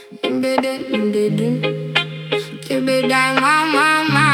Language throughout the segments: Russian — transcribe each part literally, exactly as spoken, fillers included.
Тебе дай, мама,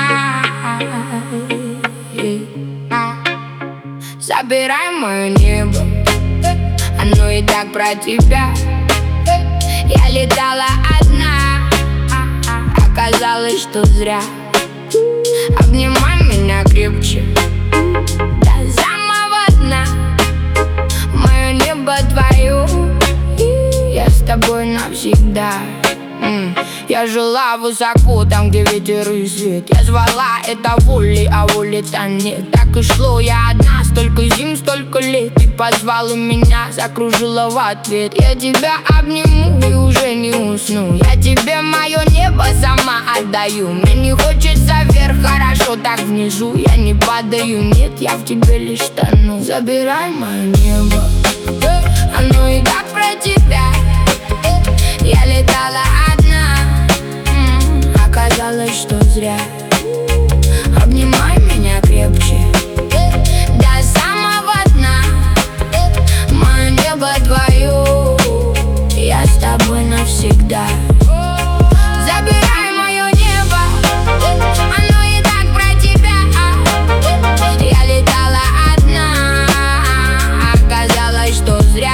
забирай мое небо, оно и так про тебя. Я летала одна, оказалось, что зря. Обнимай меня крепче до самого дна. Мое небо твое, и я с тобой навсегда. М Я жила высоко, там, где ветер и свет. Я звала это волей, а воли-то нет. Так и шло я одна, столько зим, столько лет. Ты позвала меня, закружила в ответ. Я тебя обниму и уже не усну. Я тебе мое небо сама отдаю. Мне не хочется вверх, хорошо так внизу. Я не падаю, нет, я в тебе лишь тону. Забирай мое небо, оно и так про тебя. Я летала одна, оказалось, что зря. Обнимай меня крепче до самого дна. Мое небо твое, я с тобой навсегда. Забирай мое небо, оно и так про тебя. Я летала одна, оказалось, что зря.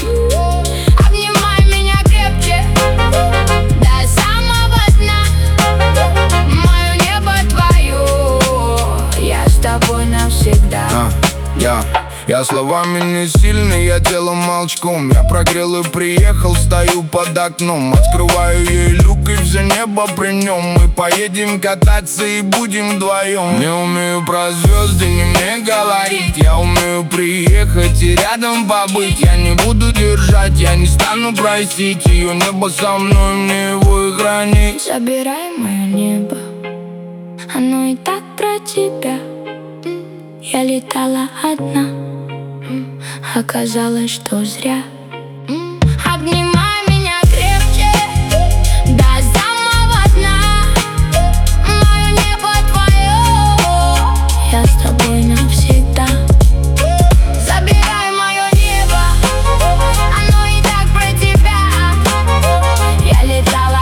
Я, я словами не сильный, я телом молчком. Я прогрел и приехал, стою под окном. Открываю ей люк и все небо при нем. Мы поедем кататься и будем вдвоем. Не умею про звезды, не мне говорить. Я умею приехать и рядом побыть. Я не буду держать, я не стану просить. Ее небо со мной, мне его и хранить. Забирай мое небо, оно и так про тебя. Я летала одна, оказалось, что зря. Обнимай меня крепче до самого дна. Мое небо твое, я с тобой навсегда. Забирай мое небо, оно и так про тебя. Я летала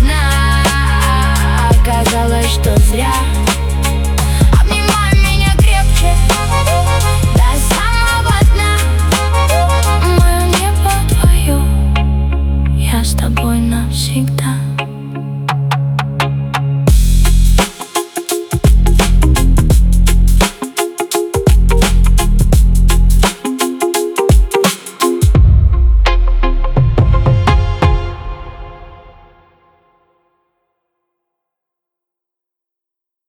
одна, оказалось, что зря. С тобой навсегда.